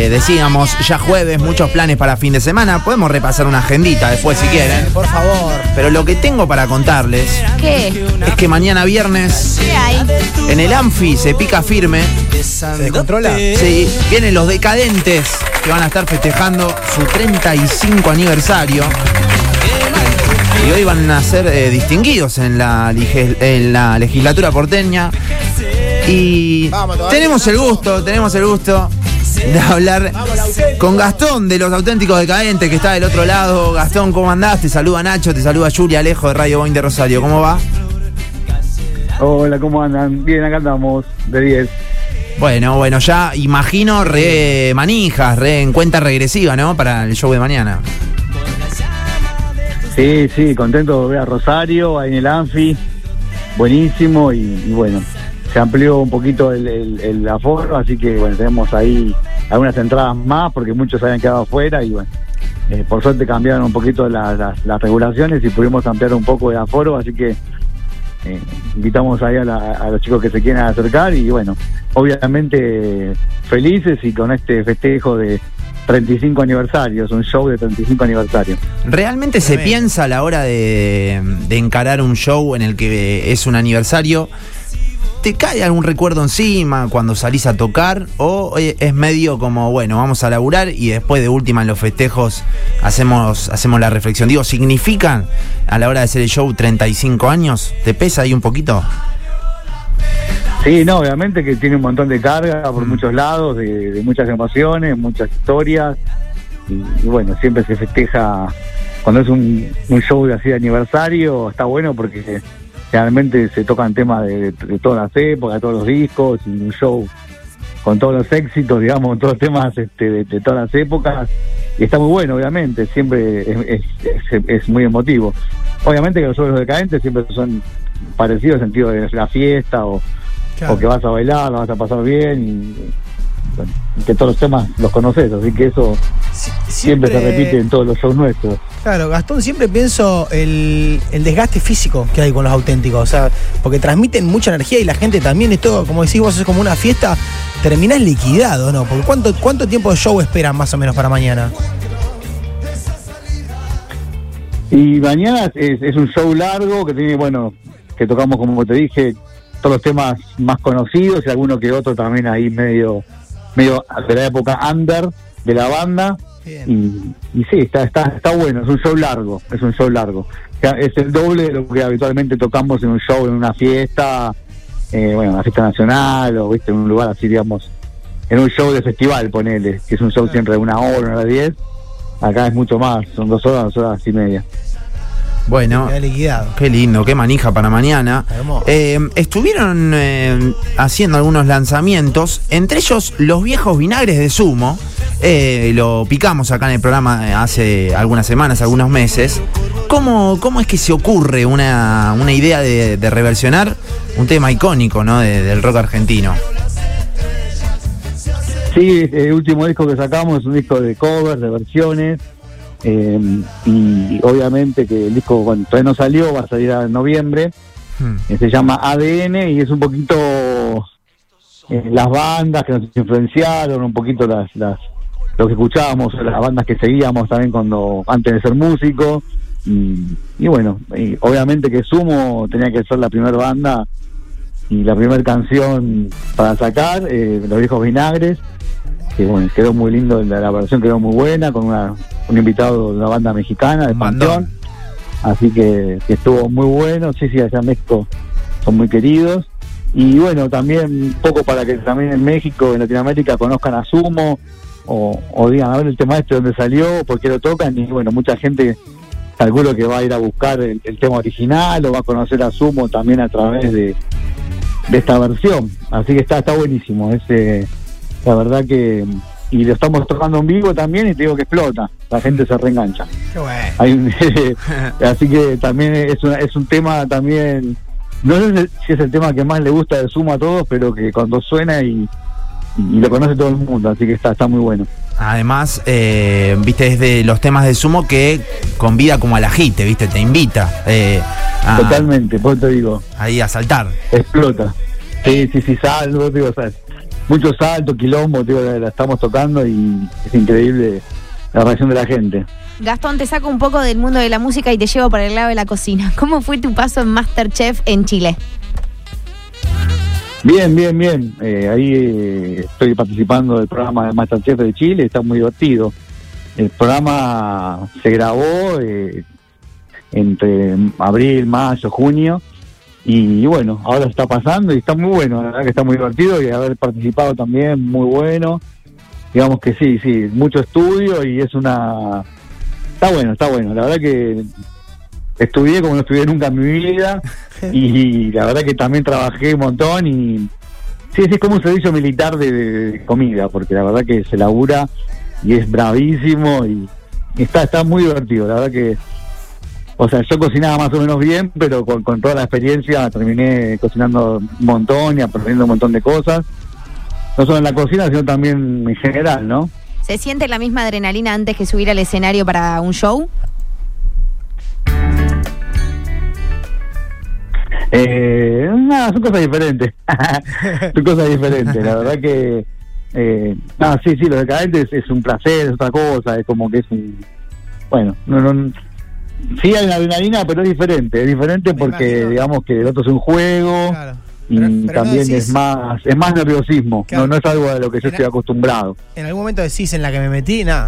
decíamos, ya jueves, muchos planes para fin de semana. Podemos repasar una agendita después si quieren. Por favor. Pero lo que tengo para contarles ¿Qué? es que mañana viernes ¿Qué hay? en el Anfi se pica firme. ¿Se descontrola? Sí, vienen los Decadentes que van a estar festejando su 35 aniversario. Y hoy van a ser distinguidos en la legislatura porteña. Y tenemos el gusto de hablar con Gastón de los Auténticos Decadentes, que está del otro lado. Gastón, ¿cómo andás? Te saluda Nacho, te saluda Julia Alejo de Radio Boing de Rosario. ¿Cómo va? Hola, ¿cómo andan? Bien, acá andamos, de 10. Bueno, ya imagino re manijas, re en cuenta regresiva, ¿no? Para el show de mañana. Sí, contento de ver a Rosario, ahí en el Anfi. Buenísimo y bueno, se amplió un poquito el aforo, así que bueno, tenemos ahí algunas entradas más porque muchos habían quedado afuera y bueno, por suerte cambiaron un poquito las regulaciones y pudimos ampliar un poco de aforo, así que invitamos ahí a los chicos que se quieran acercar y bueno, obviamente felices y con este festejo de 35 aniversarios, un show de 35 aniversarios. ¿Realmente se piensa a la hora de encarar un show en el que es un aniversario? ¿Te cae algún recuerdo encima cuando salís a tocar? ¿O es medio como, bueno, vamos a laburar y después de última en los festejos hacemos la reflexión? Digo, ¿significan a la hora de hacer el show 35 años? ¿Te pesa ahí un poquito? Sí, no, obviamente que tiene un montón de carga por muchos lados, de muchas emociones, muchas historias. Y bueno, siempre se festeja cuando es un show así de aniversario, está bueno porque realmente se tocan temas de todas las épocas, de todos los discos, y un show con todos los éxitos, digamos, todos los temas de todas las épocas, y está muy bueno, obviamente, siempre es muy emotivo. Obviamente que los shows de los Decadentes siempre son parecidos en el sentido de la fiesta, o que vas a bailar, lo vas a pasar bien, y bueno, que todos los temas los conoces, así que eso siempre se repite en todos los shows nuestros. Claro, Gastón, siempre pienso el desgaste físico que hay con los Auténticos, o sea, porque transmiten mucha energía y la gente también, es todo, como decís vos, es como una fiesta, terminás liquidado, ¿no? Porque ¿cuánto tiempo de show esperan más o menos para mañana? Y mañana es un show largo que tiene, bueno, que tocamos, como te dije, todos los temas más conocidos y alguno que otro también ahí medio de la época under de la banda. Y sí, está bueno, es un show largo. Es el doble de lo que habitualmente tocamos en un show, en una fiesta, bueno, una fiesta nacional, o viste, en un lugar así, digamos, en un show de festival, ponele, que es un show siempre de 1 hora, 1 hora 10. Acá es mucho más, son 2 horas, 2 horas y media. Bueno, qué lindo, qué manija para mañana. Estuvieron haciendo algunos lanzamientos, entre ellos los viejos vinagres de Sumo. Lo picamos acá en el programa hace algunas semanas, algunos meses. ¿Cómo es que se ocurre una idea de reversionar un tema icónico, ¿no? del rock argentino? Sí, el último disco que sacamos es un disco de covers, de versiones. Y obviamente que el disco, bueno, todavía no salió, va a salir en noviembre. Se llama ADN y es un poquito las bandas que nos influenciaron, un poquito lo que escuchábamos, las bandas que seguíamos también antes de ser músico. Y bueno, y obviamente que Sumo tenía que ser la primera banda y la primera canción para sacar, Los Viejos Vinagres. Que bueno, quedó muy lindo, la versión quedó muy buena, con un invitado de una banda mexicana, de Panteón. Así que estuvo muy bueno. Sí, allá en México son muy queridos. Y bueno, también un poco para que también en México, en Latinoamérica, conozcan a Sumo, o digan, a ver el tema dónde salió, por qué lo tocan. Y bueno, mucha gente calculo que va a ir a buscar el tema original, o va a conocer a Sumo también a través de esta versión. Así que está buenísimo. La verdad que... Y lo estamos tocando en vivo también y te digo que explota. La gente se reengancha. Qué bueno. Así que también es un tema también... No sé si es el tema que más le gusta de Sumo a todos, pero que cuando suena y lo conoce todo el mundo. Así que está muy bueno. Además, viste, es de los temas de Sumo que convida como al agite, viste, te invita. Totalmente, por eso te digo. Ahí a saltar. Explota. Sí, salgo, digo, ¿sabes? mucho salto, quilombo, tío, la estamos tocando y es increíble la reacción de la gente. Gastón, te saco un poco del mundo de la música y te llevo por el lado de la cocina. ¿Cómo fue tu paso en MasterChef en Chile? Bien. Ahí estoy participando del programa de MasterChef de Chile, está muy divertido. El programa se grabó entre abril, mayo, junio, y bueno, ahora se está pasando y está muy bueno, la verdad que está muy divertido, y haber participado también, muy bueno. Digamos que sí, mucho estudio y es una... Está bueno, la verdad que estudié como no estudié nunca en mi vida y la verdad que también trabajé un montón y sí, es como un servicio militar de comida, porque la verdad que se labura y es bravísimo y está muy divertido, la verdad que, o sea, yo cocinaba más o menos bien, pero con toda la experiencia terminé cocinando un montón y aprendiendo un montón de cosas, no solo en la cocina, sino también en general, ¿no? ¿Se siente la misma adrenalina antes que subir al escenario para un show? Son cosas diferentes. La verdad que sí, Los Decadentes es un placer, es otra cosa, es como que es un... Bueno, sí hay una adrenalina, pero es diferente porque digamos que el otro es un juego. Claro. Y pero también no decís, es más nerviosismo, claro. no es algo a lo que yo estoy acostumbrado. ¿En algún momento decís en la que me metí? Nada.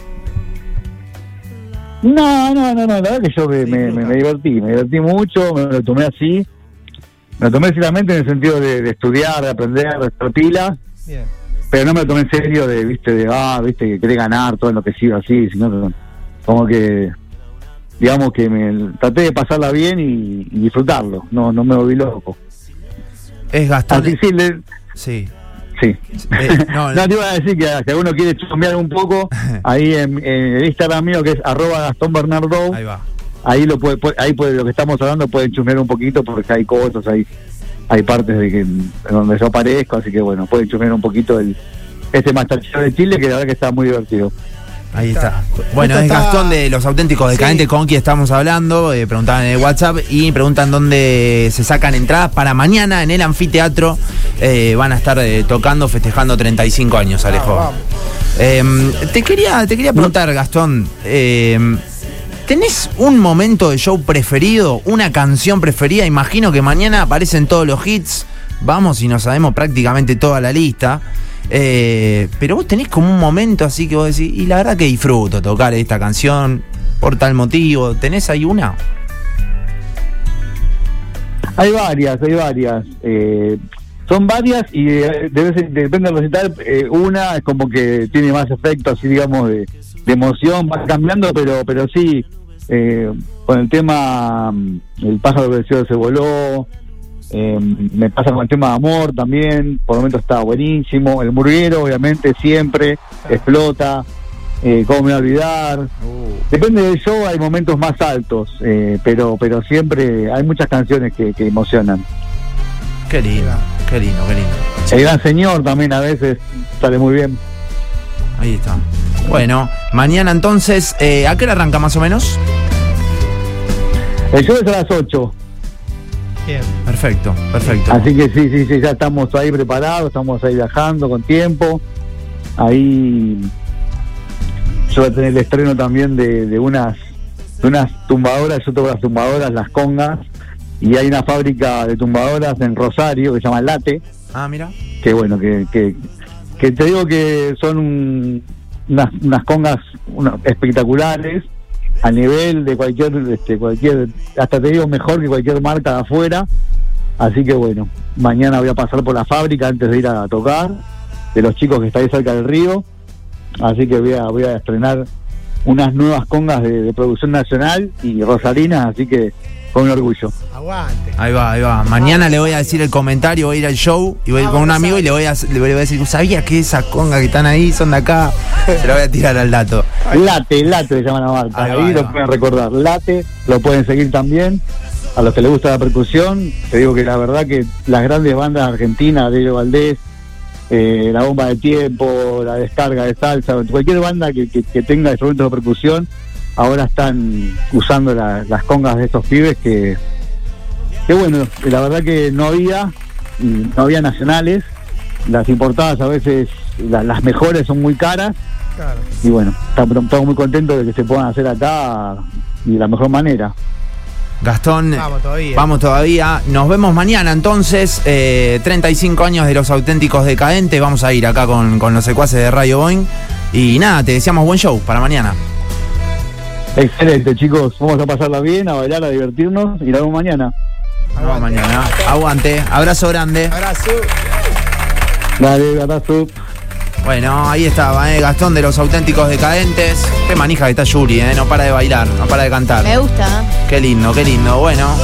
No, la verdad que yo me divertí mucho, me lo tomé así, seriamente en el sentido de estudiar, de aprender, de estar pila, bien. Pero no me lo tomé en serio que querés ganar, todo enloquecido así, sino como que, digamos que me traté de pasarla bien y disfrutarlo, no me volví loco. Es Gastón. Sí. No, te iba a decir que si alguno quiere chusmear un poco, ahí en el Instagram mío que es @GastónBernardo. Ahí va. Ahí lo que estamos hablando pueden chusmear un poquito porque hay cosas, hay partes en donde yo aparezco, así que bueno, pueden chusmear un poquito este MasterChef de Chile, que la verdad que está muy divertido. Ahí está. Bueno, es Gastón de Los Auténticos Decadentes, sí. Con quien estamos hablando. Preguntaban en el WhatsApp y preguntan dónde se sacan entradas para mañana en el anfiteatro. Van a estar tocando, festejando 35 años, Alejo. Te quería preguntar, Gastón, ¿tenés un momento de show preferido? ¿Una canción preferida? Imagino que mañana aparecen todos los hits. Vamos y nos sabemos prácticamente toda la lista. Pero vos tenés como un momento así que vos decís, y la verdad que disfruto tocar esta canción por tal motivo. ¿Tenés ahí una? Hay varias. Son varias y depende del recital. Una es como que tiene más efecto, así digamos, de emoción, va cambiando, pero sí, con el tema El pájaro del cielo se voló. Me pasa con el tema de amor también, por el momento está buenísimo. El murguero, obviamente, siempre explota. ¿Cómo me voy a olvidar? Depende del show, hay momentos más altos, pero siempre hay muchas canciones que emocionan. Qué lindo. El Gran Señor también a veces sale muy bien. Ahí está. Bueno, mañana entonces, ¿a qué hora arranca más o menos? El show es a las 8. Bien. Perfecto. Así que sí, ya estamos ahí preparados, estamos ahí viajando con tiempo. Ahí yo voy a tener el estreno también de unas tumbadoras. Yo toco las tumbadoras, las congas, y hay una fábrica de tumbadoras en Rosario que se llama Late. Ah, mira. Que bueno, que te digo que son unas congas espectaculares, a nivel de cualquier, hasta te digo mejor que cualquier marca de afuera. Así que bueno, mañana voy a pasar por la fábrica antes de ir a tocar, de los chicos que está ahí cerca del río. Así que voy a estrenar unas nuevas congas de producción nacional y rosarinas, así que con un orgullo. Aguante. Ahí va. Mañana le voy a decir el comentario, voy a ir al show y voy a ir con un amigo y le voy a decir, ¿sabías que esas congas que están ahí son de acá? Se lo voy a tirar al dato. Late se llama la marca. Ahí lo pueden recordar. Late, lo pueden seguir también. A los que les gusta la percusión, te digo que la verdad que las grandes bandas argentinas, Delio Valdés, La Bomba de Tiempo, La Descarga de Salsa, cualquier banda que tenga instrumentos de percusión, ahora están usando las congas de estos pibes que bueno, la verdad que no había nacionales, las importadas a veces, las mejores son muy caras. Claro. Y bueno, estamos muy contentos de que se puedan hacer acá y de la mejor manera. Gastón, Vamos todavía. Nos vemos mañana entonces. 35 años de Los Auténticos Decadentes. Vamos a ir acá con los secuaces de Radio Boing. Y nada, te deseamos buen show para mañana. Excelente, chicos. Vamos a pasarla bien, a bailar, a divertirnos y nos vemos mañana. Nos vemos mañana. Aguante. Abrazo grande. Abrazo. Dale, abrazo. Bueno, ahí estaba, Gastón de Los Auténticos Decadentes. Qué manija que está Yuri, no para de bailar, no para de cantar. Me gusta. Qué lindo, qué lindo. Bueno.